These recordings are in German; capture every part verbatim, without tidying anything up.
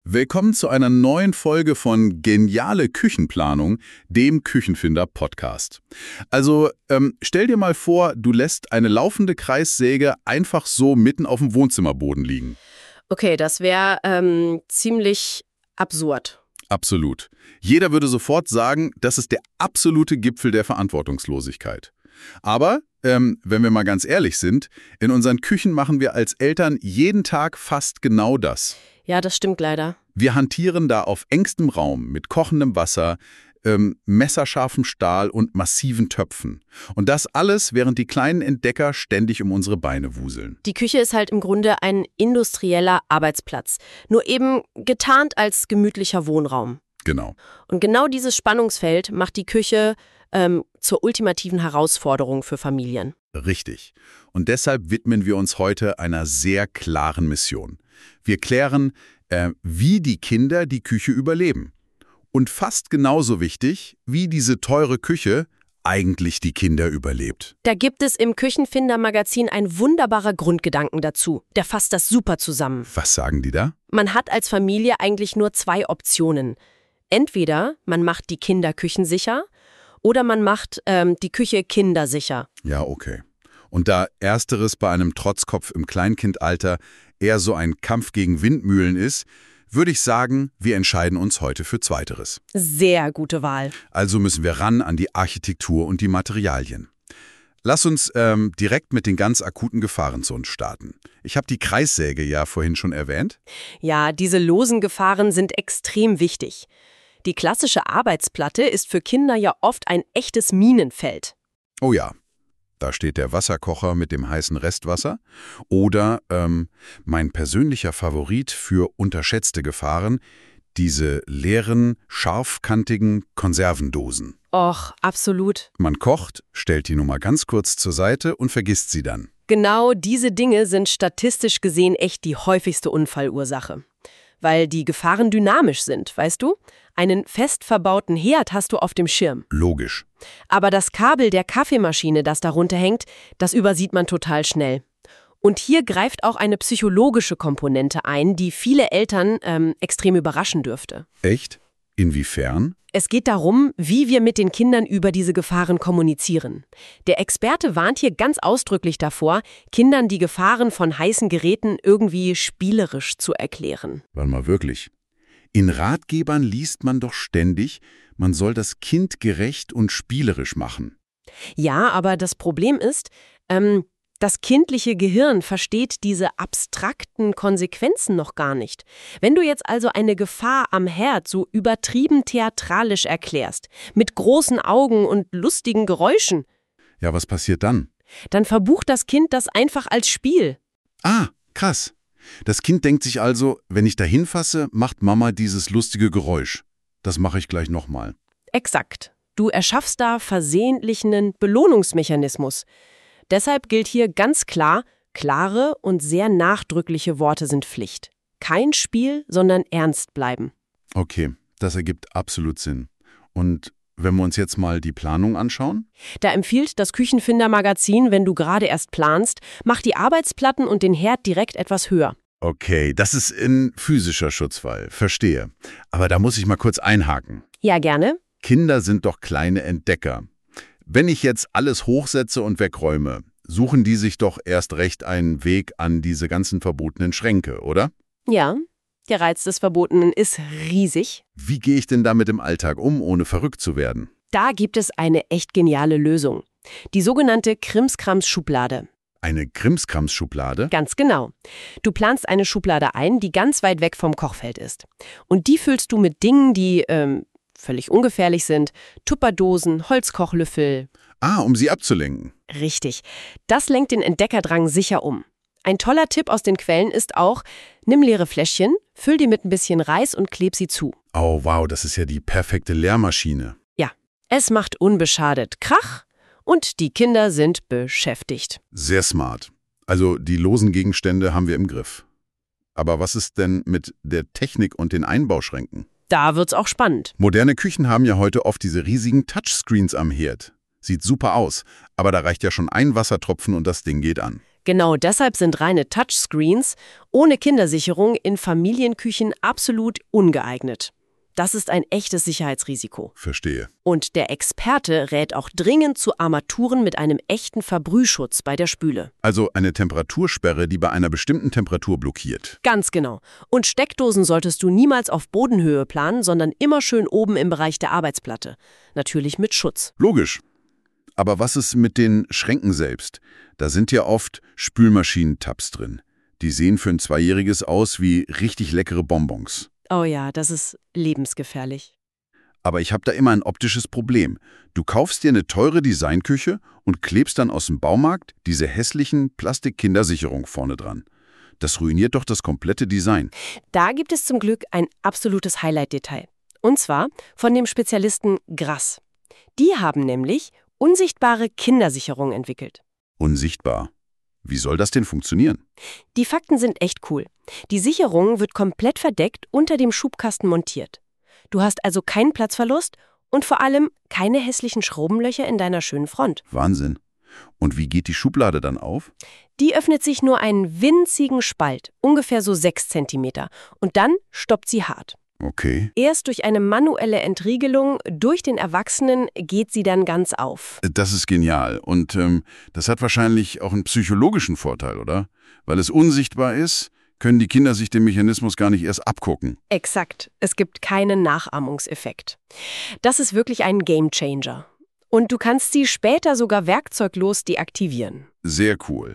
Willkommen zu einer neuen Folge von Geniale Küchenplanung, dem Küchenfinder-Podcast. Also ähm, stell dir mal vor, du lässt eine laufende Kreissäge einfach so mitten auf dem Wohnzimmerboden liegen. Okay, das wäre ähm, ziemlich absurd. Absolut. Jeder würde sofort sagen, das ist der absolute Gipfel der Verantwortungslosigkeit. Aber, ähm, wenn wir mal ganz ehrlich sind, in unseren Küchen machen wir als Eltern jeden Tag fast genau das. Ja, das stimmt leider. Wir hantieren da auf engstem Raum mit kochendem Wasser, ähm, messerscharfem Stahl und massiven Töpfen. Und das alles, während die kleinen Entdecker ständig um unsere Beine wuseln. Die Küche ist halt im Grunde ein industrieller Arbeitsplatz, nur eben getarnt als gemütlicher Wohnraum. Genau. Und genau dieses Spannungsfeld macht die Küche ähm, zur ultimativen Herausforderung für Familien. Richtig. Und deshalb widmen wir uns heute einer sehr klaren Mission. Wir klären, äh, wie die Kinder die Küche überleben. Und fast genauso wichtig, wie diese teure Küche eigentlich die Kinder überlebt. Da gibt es im Küchenfinder-Magazin ein wunderbarer Grundgedanken dazu. Der fasst das super zusammen. Was sagen die da? Man hat als Familie eigentlich nur zwei Optionen. Entweder man macht die Kinder küchensicher oder man macht ähm, die Küche kindersicher. Ja, okay. Und da Ersteres bei einem Trotzkopf im Kleinkindalter eher so ein Kampf gegen Windmühlen ist, würde ich sagen, wir entscheiden uns heute für Zweiteres. Sehr gute Wahl. Also müssen wir ran an die Architektur und die Materialien. Lass uns ähm, direkt mit den ganz akuten Gefahrenzonen starten. Ich habe die Kreissäge ja vorhin schon erwähnt. Ja, diese losen Gefahren sind extrem wichtig. Die klassische Arbeitsplatte ist für Kinder ja oft ein echtes Minenfeld. Oh ja. Da steht der Wasserkocher mit dem heißen Restwasser. Oder ähm, mein persönlicher Favorit für unterschätzte Gefahren, diese leeren, scharfkantigen Konservendosen. Och, absolut. Man kocht, stellt die Nummer ganz kurz zur Seite und vergisst sie dann. Genau diese Dinge sind statistisch gesehen echt die häufigste Unfallursache. Weil die Gefahren dynamisch sind, weißt du? Einen fest verbauten Herd hast du auf dem Schirm. Logisch. Aber das Kabel der Kaffeemaschine, das darunter hängt, das übersieht man total schnell. Und hier greift auch eine psychologische Komponente ein, die viele Eltern ähm, extrem überraschen dürfte. Echt? Inwiefern? Es geht darum, wie wir mit den Kindern über diese Gefahren kommunizieren. Der Experte warnt hier ganz ausdrücklich davor, Kindern die Gefahren von heißen Geräten irgendwie spielerisch zu erklären. Warte mal, wirklich. In Ratgebern liest man doch ständig, man soll das Kind gerecht und spielerisch machen. Ja, aber das Problem ist, ähm, das kindliche Gehirn versteht diese abstrakten Konsequenzen noch gar nicht. Wenn du jetzt also eine Gefahr am Herd so übertrieben theatralisch erklärst, mit großen Augen und lustigen Geräuschen, ja, was passiert dann? Dann verbucht das Kind das einfach als Spiel. Ah, krass. Das Kind denkt sich also, wenn ich da hinfasse, macht Mama dieses lustige Geräusch. Das mache ich gleich nochmal. Exakt. Du erschaffst da versehentlich einen Belohnungsmechanismus. Deshalb gilt hier ganz klar, klare und sehr nachdrückliche Worte sind Pflicht. Kein Spiel, sondern ernst bleiben. Okay, das ergibt absolut Sinn. Und wenn wir uns jetzt mal die Planung anschauen? Da empfiehlt das Küchenfinder-Magazin, wenn du gerade erst planst, mach die Arbeitsplatten und den Herd direkt etwas höher. Okay, das ist ein physischer Schutzwall, verstehe. Aber da muss ich mal kurz einhaken. Ja, gerne. Kinder sind doch kleine Entdecker. Wenn ich jetzt alles hochsetze und wegräume, suchen die sich doch erst recht einen Weg an diese ganzen verbotenen Schränke, oder? Ja, der Reiz des Verbotenen ist riesig. Wie gehe ich denn damit im Alltag um, ohne verrückt zu werden? Da gibt es eine echt geniale Lösung. Die sogenannte Krimskrams-Schublade. Eine Krimskrams-Schublade? Ganz genau. Du planst eine Schublade ein, die ganz weit weg vom Kochfeld ist. Und die füllst du mit Dingen, die ähm, völlig ungefährlich sind. Tupperdosen, Holzkochlöffel. Ah, um sie abzulenken. Richtig. Das lenkt den Entdeckerdrang sicher um. Ein toller Tipp aus den Quellen ist auch, nimm leere Fläschchen, füll die mit ein bisschen Reis und kleb sie zu. Oh wow, das ist ja die perfekte Leermaschine. Ja, es macht unbeschadet Krach und die Kinder sind beschäftigt. Sehr smart. Also die losen Gegenstände haben wir im Griff. Aber was ist denn mit der Technik und den Einbauschränken? Da wird's auch spannend. Moderne Küchen haben ja heute oft diese riesigen Touchscreens am Herd. Sieht super aus, aber da reicht ja schon ein Wassertropfen und das Ding geht an. Genau deshalb sind reine Touchscreens ohne Kindersicherung in Familienküchen absolut ungeeignet. Das ist ein echtes Sicherheitsrisiko. Verstehe. Und der Experte rät auch dringend zu Armaturen mit einem echten Verbrühschutz bei der Spüle. Also eine Temperatursperre, die bei einer bestimmten Temperatur blockiert. Ganz genau. Und Steckdosen solltest du niemals auf Bodenhöhe planen, sondern immer schön oben im Bereich der Arbeitsplatte. Natürlich mit Schutz. Logisch. Aber was ist mit den Schränken selbst? Da sind ja oft Spülmaschinentabs drin. Die sehen für ein Zweijähriges aus wie richtig leckere Bonbons. Oh ja, das ist lebensgefährlich. Aber ich habe da immer ein optisches Problem. Du kaufst dir eine teure Designküche und klebst dann aus dem Baumarkt diese hässlichen Plastik-Kindersicherung vorne dran. Das ruiniert doch das komplette Design. Da gibt es zum Glück ein absolutes Highlight-Detail. Und zwar von dem Spezialisten Grass. Die haben nämlich unsichtbare Kindersicherung entwickelt. Unsichtbar. Wie soll das denn funktionieren? Die Fakten sind echt cool. Die Sicherung wird komplett verdeckt unter dem Schubkasten montiert. Du hast also keinen Platzverlust und vor allem keine hässlichen Schraubenlöcher in deiner schönen Front. Wahnsinn. Und wie geht die Schublade dann auf? Die öffnet sich nur einen winzigen Spalt, ungefähr so sechs Zentimeter. Und dann stoppt sie hart. Okay. Erst durch eine manuelle Entriegelung durch den Erwachsenen geht sie dann ganz auf. Das ist genial. Und ähm, das hat wahrscheinlich auch einen psychologischen Vorteil, oder? Weil es unsichtbar ist, können die Kinder sich den Mechanismus gar nicht erst abgucken. Exakt. Es gibt keinen Nachahmungseffekt. Das ist wirklich ein Gamechanger. Und du kannst sie später sogar werkzeuglos deaktivieren. Sehr cool.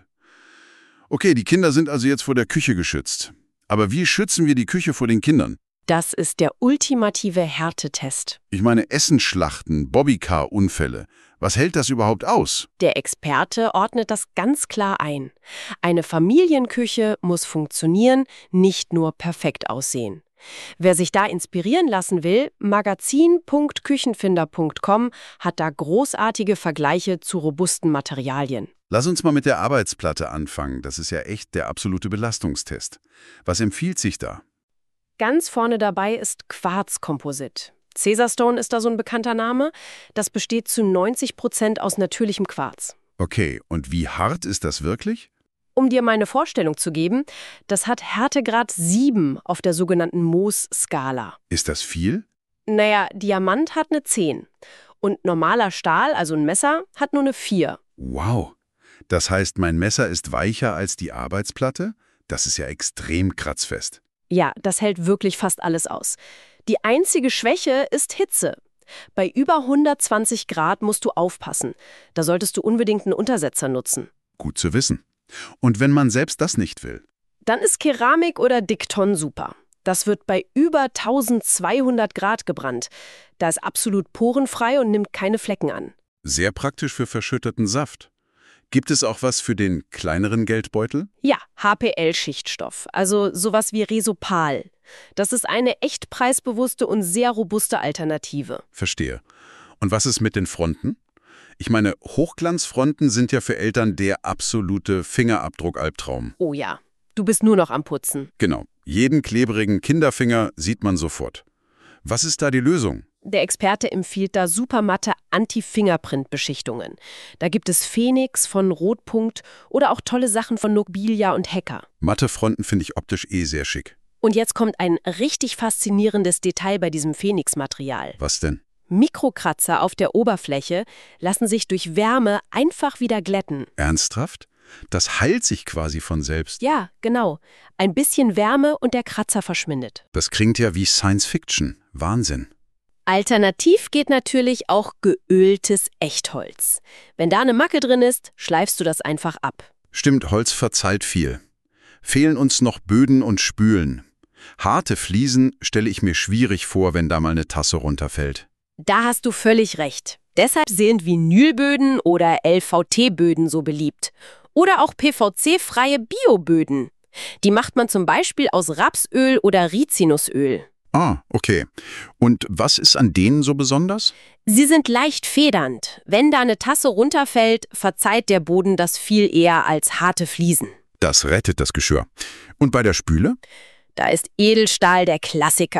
Okay, die Kinder sind also jetzt vor der Küche geschützt. Aber wie schützen wir die Küche vor den Kindern? Das ist der ultimative Härtetest. Ich meine Essensschlachten, Bobbycar-Unfälle. Was hält das überhaupt aus? Der Experte ordnet das ganz klar ein. Eine Familienküche muss funktionieren, nicht nur perfekt aussehen. Wer sich da inspirieren lassen will, magazin punkt küchenfinder punkt com hat da großartige Vergleiche zu robusten Materialien. Lass uns mal mit der Arbeitsplatte anfangen. Das ist ja echt der absolute Belastungstest. Was empfiehlt sich da? Ganz vorne dabei ist Quarzkomposit. Caesarstone ist da so ein bekannter Name. Das besteht zu neunzig Prozent aus natürlichem Quarz. Okay, und wie hart ist das wirklich? Um dir meine Vorstellung zu geben, das hat Härtegrad sieben auf der sogenannten Mohs-Skala. Ist das viel? Naja, Diamant hat eine zehn. Und normaler Stahl, also ein Messer, hat nur eine vier. Wow. Das heißt, mein Messer ist weicher als die Arbeitsplatte? Das ist ja extrem kratzfest. Ja, das hält wirklich fast alles aus. Die einzige Schwäche ist Hitze. Bei über hundertzwanzig Grad musst du aufpassen. Da solltest du unbedingt einen Untersetzer nutzen. Gut zu wissen. Und wenn man selbst das nicht will? Dann ist Keramik oder Dikton super. Das wird bei über eintausendzweihundert Grad gebrannt. Da ist absolut porenfrei und nimmt keine Flecken an. Sehr praktisch für verschütteten Saft. Gibt es auch was für den kleineren Geldbeutel? Ja, H P L-Schichtstoff, also sowas wie Resopal. Das ist eine echt preisbewusste und sehr robuste Alternative. Verstehe. Und was ist mit den Fronten? Ich meine, Hochglanzfronten sind ja für Eltern der absolute Fingerabdruck-Albtraum. Oh ja, du bist nur noch am Putzen. Genau. Jeden klebrigen Kinderfinger sieht man sofort. Was ist da die Lösung? Der Experte empfiehlt da supermatte Anti-Fingerprint-Beschichtungen. Da gibt es Phoenix von Rotpunkt oder auch tolle Sachen von Nobilia und Hacker. Matte Fronten finde ich optisch eh sehr schick. Und jetzt kommt ein richtig faszinierendes Detail bei diesem Phoenix-Material. Was denn? Mikrokratzer auf der Oberfläche lassen sich durch Wärme einfach wieder glätten. Ernsthaft? Das heilt sich quasi von selbst. Ja, genau. Ein bisschen Wärme und der Kratzer verschwindet. Das klingt ja wie Science Fiction. Wahnsinn. Alternativ geht natürlich auch geöltes Echtholz. Wenn da eine Macke drin ist, schleifst du das einfach ab. Stimmt, Holz verzeiht viel. Fehlen uns noch Böden und Spülen. Harte Fliesen stelle ich mir schwierig vor, wenn da mal eine Tasse runterfällt. Da hast du völlig recht. Deshalb sind Vinylböden oder L V T-Böden so beliebt. Oder auch P V C-freie Bioböden. Die macht man zum Beispiel aus Rapsöl oder Rizinusöl. Ah, okay. Und was ist an denen so besonders? Sie sind leicht federnd. Wenn da eine Tasse runterfällt, verzeiht der Boden das viel eher als harte Fliesen. Das rettet das Geschirr. Und bei der Spüle? Da ist Edelstahl der Klassiker.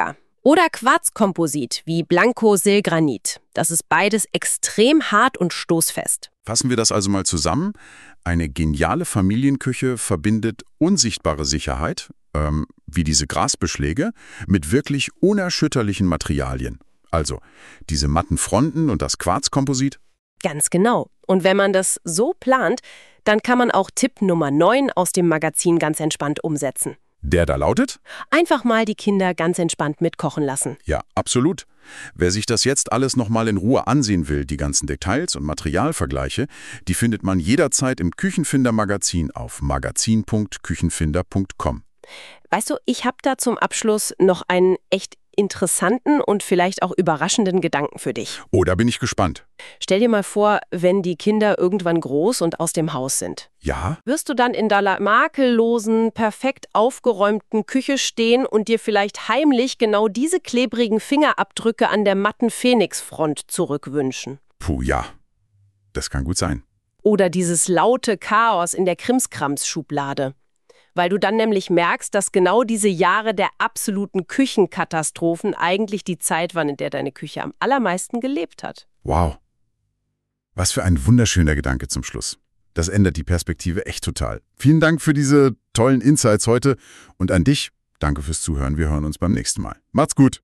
Oder Quarzkomposit wie Blanco-Silgranit. Das ist beides extrem hart und stoßfest. Fassen wir das also mal zusammen. Eine geniale Familienküche verbindet unsichtbare Sicherheit, ähm, wie diese Grasbeschläge, mit wirklich unerschütterlichen Materialien. Also diese matten Fronten und das Quarzkomposit. Ganz genau. Und wenn man das so plant, dann kann man auch Tipp Nummer neun aus dem Magazin ganz entspannt umsetzen. Der da lautet? Einfach mal die Kinder ganz entspannt mitkochen lassen. Ja, absolut. Wer sich das jetzt alles nochmal in Ruhe ansehen will, die ganzen Details und Materialvergleiche, die findet man jederzeit im Küchenfinder-Magazin auf magazin punkt küchenfinder punkt com. Weißt du, ich habe da zum Abschluss noch einen echt interessanten und vielleicht auch überraschenden Gedanken für dich. Oh, da bin ich gespannt. Stell dir mal vor, wenn die Kinder irgendwann groß und aus dem Haus sind. Ja? Wirst du dann in deiner makellosen, perfekt aufgeräumten Küche stehen und dir vielleicht heimlich genau diese klebrigen Fingerabdrücke an der matten Phoenixfront zurückwünschen? Puh, ja. Das kann gut sein. Oder dieses laute Chaos in der Krimskrams-Schublade. Weil du dann nämlich merkst, dass genau diese Jahre der absoluten Küchenkatastrophen eigentlich die Zeit waren, in der deine Küche am allermeisten gelebt hat. Wow. Was für ein wunderschöner Gedanke zum Schluss. Das ändert die Perspektive echt total. Vielen Dank für diese tollen Insights heute und an dich, danke fürs Zuhören. Wir hören uns beim nächsten Mal. Macht's gut.